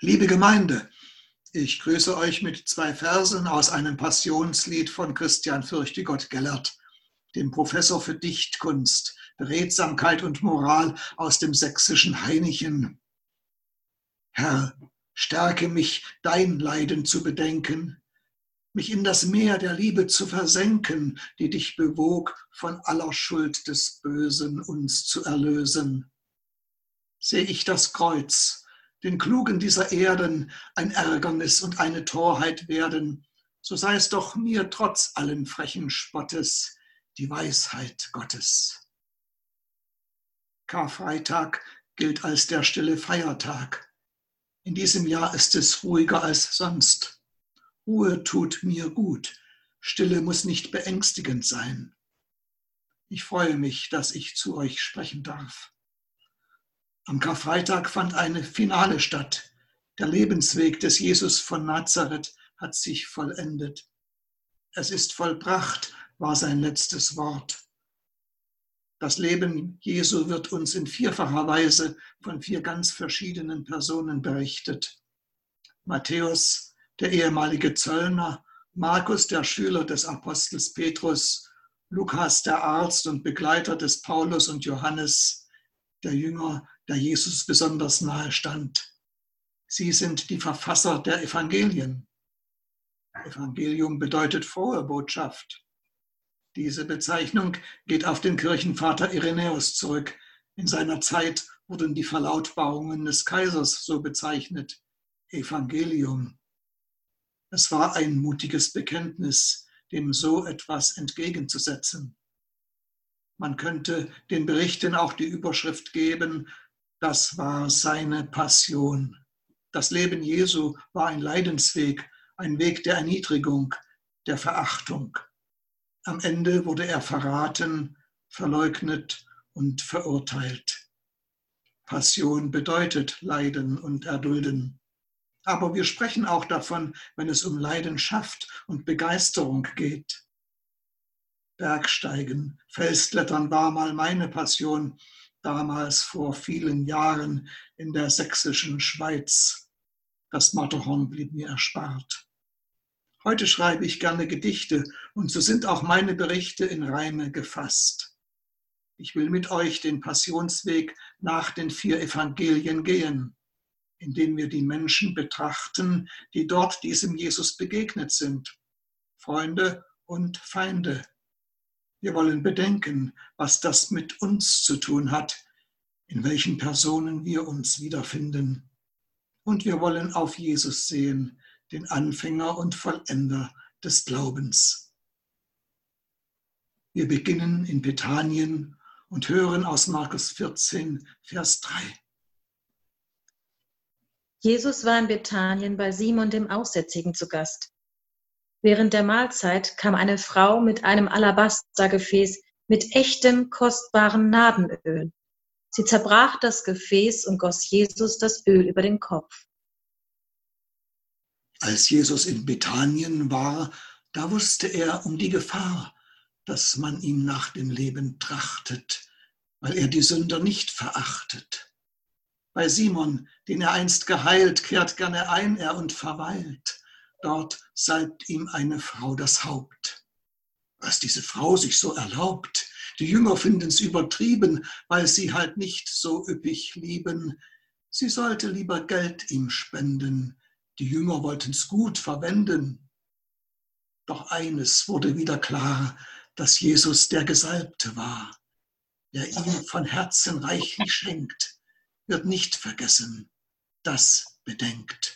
Liebe Gemeinde, ich grüße euch mit 2 Versen aus einem Passionslied von Christian Fürchtegott-Gellert, dem Professor für Dichtkunst, Beredsamkeit und Moral aus dem sächsischen Hainichen. Herr, stärke mich, dein Leiden zu bedenken, mich in das Meer der Liebe zu versenken, die dich bewog, von aller Schuld des Bösen uns zu erlösen. Seh ich das Kreuz, den Klugen dieser Erden ein Ärgernis und eine Torheit werden, so sei es doch mir trotz allen frechen Spottes die Weisheit Gottes. Karfreitag gilt als der stille Feiertag. In diesem Jahr ist es ruhiger als sonst. Ruhe tut mir gut. Stille muss nicht beängstigend sein. Ich freue mich, dass ich zu euch sprechen darf. Am Karfreitag fand eine Finale statt. Der Lebensweg des Jesus von Nazareth hat sich vollendet. Es ist vollbracht, war sein letztes Wort. Das Leben Jesu wird uns in 4-facher Weise von 4 ganz verschiedenen Personen berichtet. Matthäus, der ehemalige Zöllner, Markus, der Schüler des Apostels Petrus, Lukas, der Arzt und Begleiter des Paulus und Johannes, der Jünger, der Jesus besonders nahe stand. Sie sind die Verfasser der Evangelien. Evangelium bedeutet frohe Botschaft. Diese Bezeichnung geht auf den Kirchenvater Irenäus zurück. In seiner Zeit wurden die Verlautbarungen des Kaisers so bezeichnet: Evangelium. Es war ein mutiges Bekenntnis, dem so etwas entgegenzusetzen. Man könnte den Berichten auch die Überschrift geben: Das war seine Passion. Das Leben Jesu war ein Leidensweg, ein Weg der Erniedrigung, der Verachtung. Am Ende wurde er verraten, verleugnet und verurteilt. Passion bedeutet Leiden und Erdulden. Aber wir sprechen auch davon, wenn es um Leidenschaft und Begeisterung geht. Bergsteigen, Felsklettern war mal meine Passion, damals vor vielen Jahren in der sächsischen Schweiz. Das Matterhorn blieb mir erspart. Heute schreibe ich gerne Gedichte und so sind auch meine Berichte in Reime gefasst. Ich will mit euch den Passionsweg nach den 4 Evangelien gehen, indem wir die Menschen betrachten, die dort diesem Jesus begegnet sind, Freunde und Feinde. Wir wollen bedenken, was das mit uns zu tun hat, in welchen Personen wir uns wiederfinden. Und wir wollen auf Jesus sehen, den Anfänger und Vollender des Glaubens. Wir beginnen in Bethanien und hören aus Markus 14, Vers 3. Jesus war in Bethanien bei Simon dem Aussätzigen zu Gast. Während der Mahlzeit kam eine Frau mit einem Alabastergefäß mit echtem, kostbarem Nardenöl. Sie zerbrach das Gefäß und goss Jesus das Öl über den Kopf. Als Jesus in Bethanien war, da wusste er um die Gefahr, dass man ihm nach dem Leben trachtet, weil er die Sünder nicht verachtet. Bei Simon, den er einst geheilt, kehrt gerne ein er und verweilt. Dort salbt ihm eine Frau das Haupt. Was diese Frau sich so erlaubt, die Jünger finden's übertrieben, weil sie halt nicht so üppig lieben. Sie sollte lieber Geld ihm spenden, die Jünger wollten's gut verwenden. Doch eines wurde wieder klar, dass Jesus der Gesalbte war. Wer ihm von Herzen reichlich schenkt, wird nicht vergessen, das bedenkt.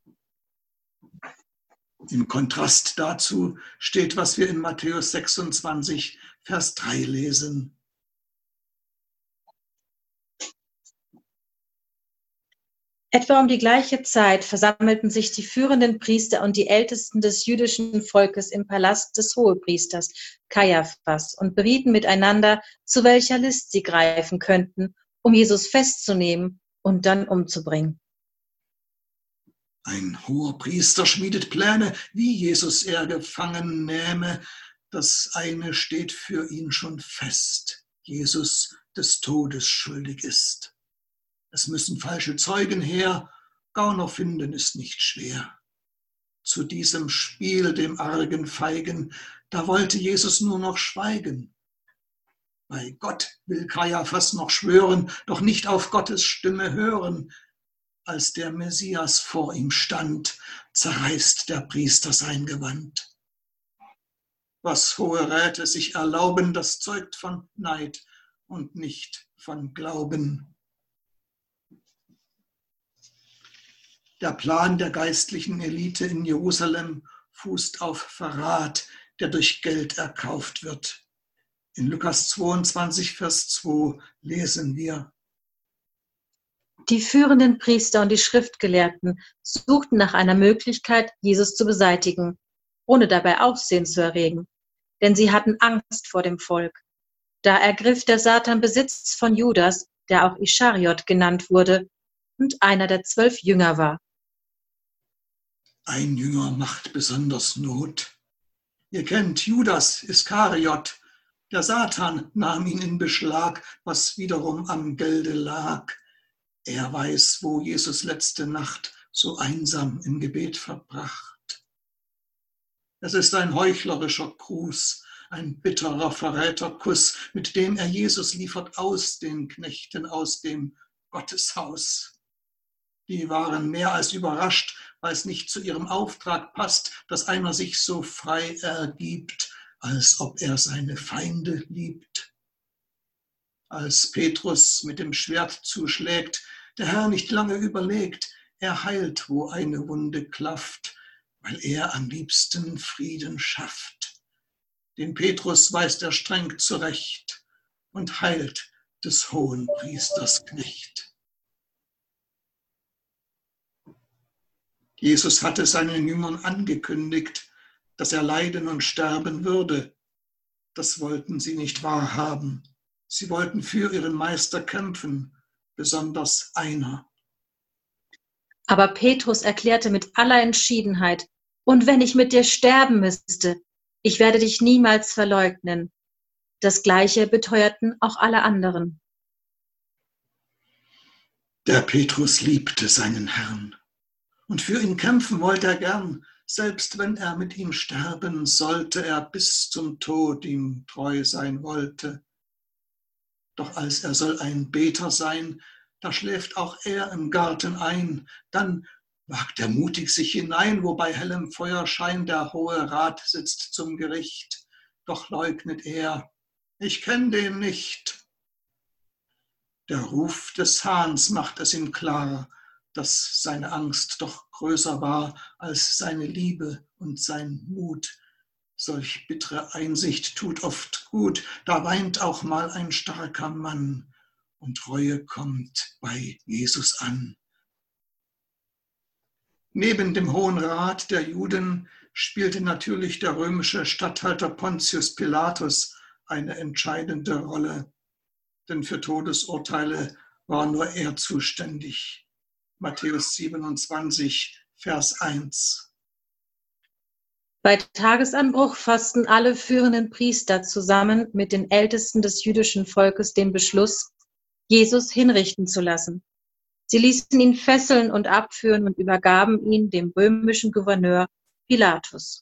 Im Kontrast dazu steht, was wir in Matthäus 26, Vers 3 lesen. Etwa um die gleiche Zeit versammelten sich die führenden Priester und die Ältesten des jüdischen Volkes im Palast des Hohepriesters Kaiaphas und berieten miteinander, zu welcher List sie greifen könnten, um Jesus festzunehmen und dann umzubringen. Ein hoher Priester schmiedet Pläne, wie Jesus er gefangen nähme. Das eine steht für ihn schon fest: Jesus des Todes schuldig ist. Es müssen falsche Zeugen her, Gauner finden ist nicht schwer. Zu diesem Spiel, dem argen Feigen, da wollte Jesus nur noch schweigen. Bei Gott will Kajaphas noch schwören, doch nicht auf Gottes Stimme hören. Als der Messias vor ihm stand, zerreißt der Priester sein Gewand. Was hohe Räte sich erlauben, das zeugt von Neid und nicht von Glauben. Der Plan der geistlichen Elite in Jerusalem fußt auf Verrat, der durch Geld erkauft wird. In Lukas 22, Vers 2 lesen wir: Die führenden Priester und die Schriftgelehrten suchten nach einer Möglichkeit, Jesus zu beseitigen, ohne dabei Aufsehen zu erregen, denn sie hatten Angst vor dem Volk. Da ergriff der Satan Besitz von Judas, der auch Ischariot genannt wurde und einer der 12 Jünger war. Ein Jünger macht besonders Not. Ihr kennt Judas Iskariot. Der Satan nahm ihn in Beschlag, was wiederum am Gelde lag. Er weiß, wo Jesus letzte Nacht so einsam im Gebet verbracht. Es ist ein heuchlerischer Gruß, ein bitterer Verräterkuss, mit dem er Jesus liefert aus den Knechten aus dem Gotteshaus. Die waren mehr als überrascht, weil es nicht zu ihrem Auftrag passt, dass einer sich so frei ergibt, als ob er seine Feinde liebt. Als Petrus mit dem Schwert zuschlägt, der Herr nicht lange überlegt, er heilt, wo eine Wunde klafft, weil er am liebsten Frieden schafft. Den Petrus weist er streng zurecht und heilt des Hohenpriesters Knecht. Jesus hatte seinen Jüngern angekündigt, dass er leiden und sterben würde. Das wollten sie nicht wahrhaben. Sie wollten für ihren Meister kämpfen, besonders einer. Aber Petrus erklärte mit aller Entschiedenheit: Und wenn ich mit dir sterben müsste, ich werde dich niemals verleugnen. Das Gleiche beteuerten auch alle anderen. Der Petrus liebte seinen Herrn und für ihn kämpfen wollte er gern. Selbst wenn er mit ihm sterben sollte, er bis zum Tod ihm treu sein wollte. Doch als er soll ein Beter sein, da schläft auch er im Garten ein. Dann wagt er mutig sich hinein, wo bei hellem Feuerschein der Hohe Rat sitzt zum Gericht. Doch leugnet er: Ich kenn den nicht. Der Ruf des Hahns macht es ihm klar, dass seine Angst doch größer war als seine Liebe und sein Mut. Solch bittere Einsicht tut oft gut, da weint auch mal ein starker Mann und Reue kommt bei Jesus an. Neben dem Hohen Rat der Juden spielte natürlich der römische Statthalter Pontius Pilatus eine entscheidende Rolle, denn für Todesurteile war nur er zuständig. Matthäus 27, Vers 1. Bei Tagesanbruch fassten alle führenden Priester zusammen mit den Ältesten des jüdischen Volkes den Beschluss, Jesus hinrichten zu lassen. Sie ließen ihn fesseln und abführen und übergaben ihn dem römischen Gouverneur Pilatus.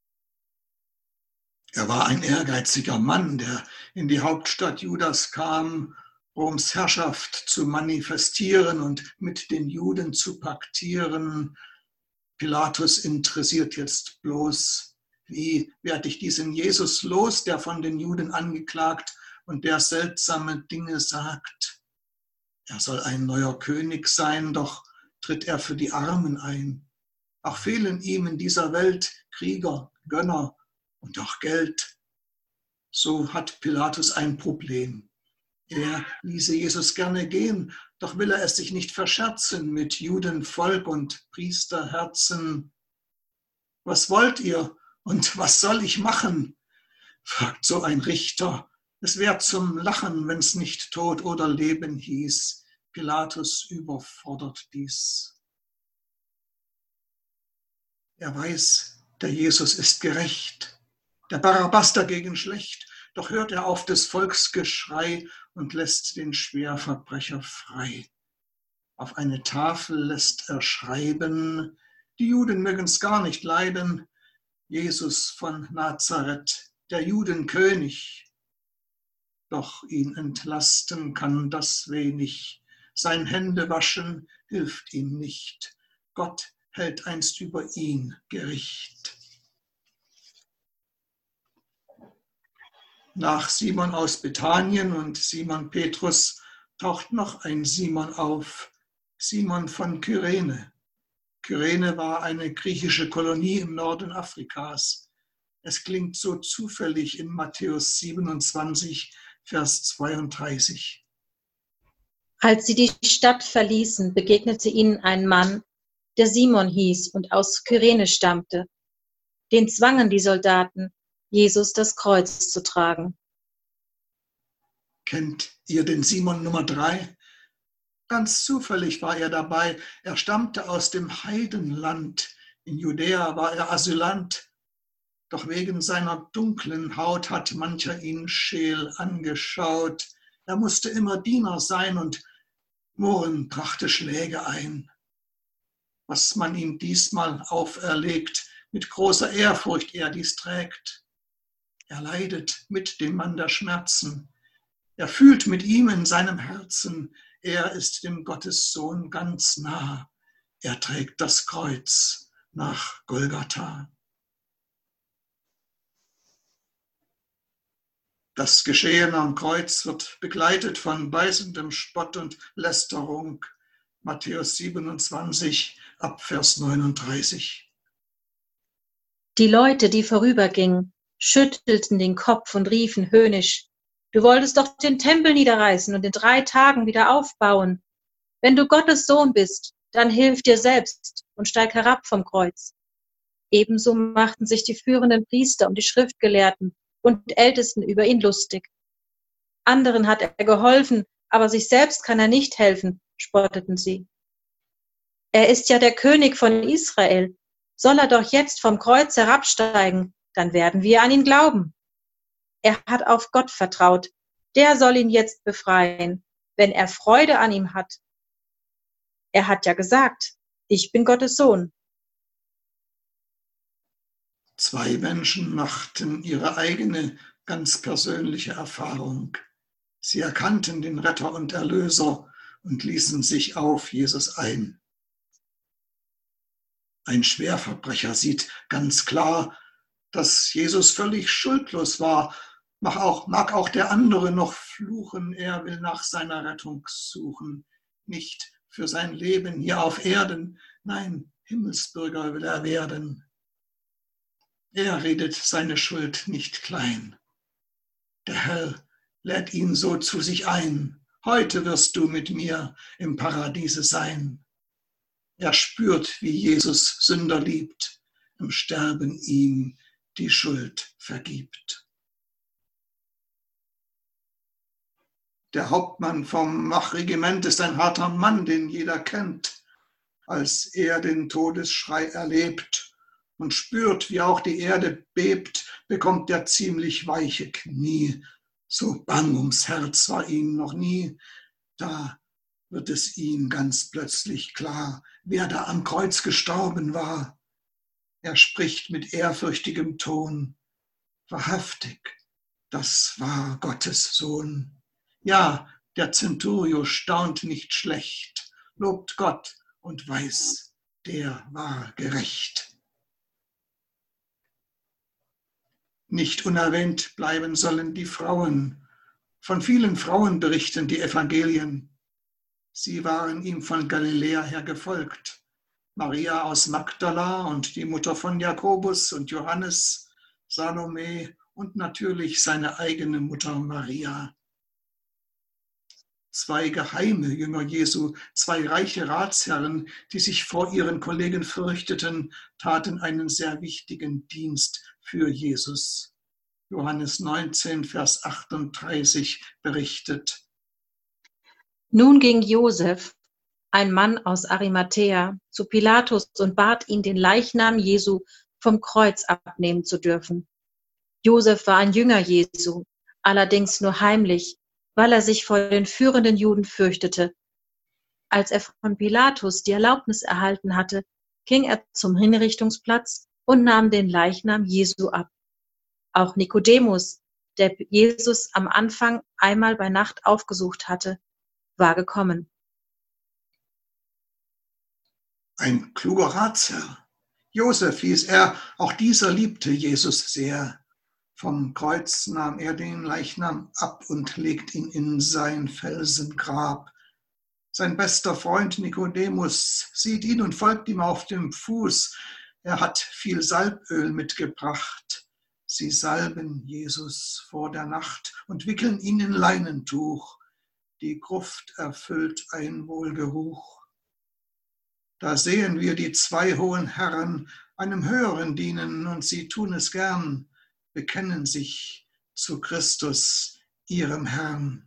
Er war ein ehrgeiziger Mann, der in die Hauptstadt Judas kam, Roms Herrschaft zu manifestieren und mit den Juden zu paktieren. Pilatus interessiert jetzt bloß, wie werde ich diesen Jesus los, der von den Juden angeklagt und der seltsame Dinge sagt. Er soll ein neuer König sein, doch tritt er für die Armen ein. Auch fehlen ihm in dieser Welt Krieger, Gönner und auch Geld. So hat Pilatus ein Problem. Er ließe Jesus gerne gehen, doch will er es sich nicht verscherzen mit Judenvolk und Priesterherzen. Was wollt ihr und was soll ich machen? Fragt so ein Richter. Es wär zum Lachen, wenn's nicht Tod oder Leben hieß. Pilatus überfordert dies. Er weiß, der Jesus ist gerecht, der Barabbas dagegen schlecht, doch hört er auf des Volks Geschrei und lässt den Schwerverbrecher frei. Auf eine Tafel lässt er schreiben, die Juden mögen's gar nicht leiden, Jesus von Nazareth, der Judenkönig. Doch ihn entlasten kann das wenig, sein Händewaschen hilft ihm nicht. Gott hält einst über ihn Gericht. Nach Simon aus Bethanien und Simon Petrus taucht noch ein Simon auf, Simon von Kyrene. Kyrene war eine griechische Kolonie im Norden Afrikas. Es klingt so zufällig in Matthäus 27, Vers 32. Als sie die Stadt verließen, begegnete ihnen ein Mann, der Simon hieß und aus Kyrene stammte. Den zwangen die Soldaten, Jesus das Kreuz zu tragen. Kennt ihr den Simon Nummer 3? Ganz zufällig war er dabei. Er stammte aus dem Heidenland. In Judäa war er Asylant. Doch wegen seiner dunklen Haut hat mancher ihn scheel angeschaut. Er musste immer Diener sein und Murren brachte Schläge ein. Was man ihm diesmal auferlegt, mit großer Ehrfurcht er dies trägt. Er leidet mit dem Mann der Schmerzen. Er fühlt mit ihm in seinem Herzen, er ist dem Gottessohn ganz nah. Er trägt das Kreuz nach Golgatha. Das Geschehen am Kreuz wird begleitet von beißendem Spott und Lästerung. Matthäus 27, ab Vers 39. Die Leute, die vorübergingen, schüttelten den Kopf und riefen höhnisch: Du wolltest doch den Tempel niederreißen und in 3 Tagen wieder aufbauen. Wenn du Gottes Sohn bist, dann hilf dir selbst und steig herab vom Kreuz. Ebenso machten sich die führenden Priester und die Schriftgelehrten und Ältesten über ihn lustig. Anderen hat er geholfen, aber sich selbst kann er nicht helfen, spotteten sie. Er ist ja der König von Israel. Soll er doch jetzt vom Kreuz herabsteigen, dann werden wir an ihn glauben. Er hat auf Gott vertraut. Der soll ihn jetzt befreien, wenn er Freude an ihm hat. Er hat ja gesagt, ich bin Gottes Sohn. 2 Menschen machten ihre eigene, ganz persönliche Erfahrung. Sie erkannten den Retter und Erlöser und ließen sich auf Jesus ein. Ein Schwerverbrecher sieht ganz klar, dass Jesus völlig schuldlos war. Mag auch der andere noch fluchen, er will nach seiner Rettung suchen. Nicht für sein Leben hier auf Erden, nein, Himmelsbürger will er werden. Er redet seine Schuld nicht klein. Der Herr lädt ihn so zu sich ein. Heute wirst du mit mir im Paradiese sein. Er spürt, wie Jesus Sünder liebt, im Sterben ihm die Schuld vergibt. Der Hauptmann vom Wachregiment ist ein harter Mann, den jeder kennt. Als er den Todesschrei erlebt und spürt, wie auch die Erde bebt, bekommt er ziemlich weiche Knie. So bang ums Herz war ihm noch nie. Da wird es ihm ganz plötzlich klar, wer da am Kreuz gestorben war. Er spricht mit ehrfürchtigem Ton: Wahrhaftig, das war Gottes Sohn. Ja, der Centurio staunt nicht schlecht, lobt Gott und weiß, der war gerecht. Nicht unerwähnt bleiben sollen die Frauen. Von vielen Frauen berichten die Evangelien. Sie waren ihm von Galiläa her gefolgt. Maria aus Magdala und die Mutter von Jakobus und Johannes, Salome und natürlich seine eigene Mutter Maria. 2 geheime Jünger Jesu, 2 reiche Ratsherren, die sich vor ihren Kollegen fürchteten, taten einen sehr wichtigen Dienst für Jesus. Johannes 19, Vers 38 berichtet: Nun ging Josef, ein Mann aus Arimathäa, zu Pilatus und bat ihn, den Leichnam Jesu vom Kreuz abnehmen zu dürfen. Josef war ein Jünger Jesu, allerdings nur heimlich, weil er sich vor den führenden Juden fürchtete. Als er von Pilatus die Erlaubnis erhalten hatte, ging er zum Hinrichtungsplatz und nahm den Leichnam Jesu ab. Auch Nikodemus, der Jesus am Anfang einmal bei Nacht aufgesucht hatte, war gekommen. Ein kluger Ratsherr. Josef hieß er, auch dieser liebte Jesus sehr. Vom Kreuz nahm er den Leichnam ab und legt ihn in sein Felsengrab. Sein bester Freund Nikodemus sieht ihn und folgt ihm auf dem Fuß. Er hat viel Salböl mitgebracht. Sie salben Jesus vor der Nacht und wickeln ihn in Leinentuch. Die Gruft erfüllt ein Wohlgeruch. Da sehen wir die zwei hohen Herren einem Höheren dienen, und sie tun es gern, bekennen sich zu Christus, ihrem Herrn.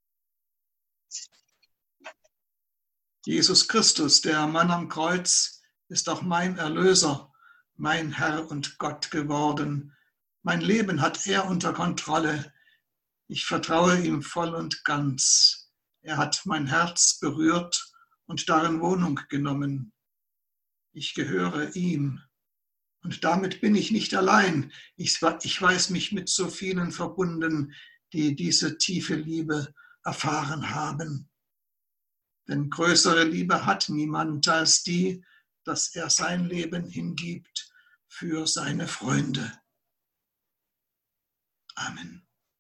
Jesus Christus, der Mann am Kreuz, ist auch mein Erlöser, mein Herr und Gott geworden. Mein Leben hat er unter Kontrolle. Ich vertraue ihm voll und ganz. Er hat mein Herz berührt und darin Wohnung genommen. Ich gehöre ihm. Und damit bin ich nicht allein. Ich weiß mich mit so vielen verbunden, die diese tiefe Liebe erfahren haben. Denn größere Liebe hat niemand als die, dass er sein Leben hingibt für seine Freunde. Amen.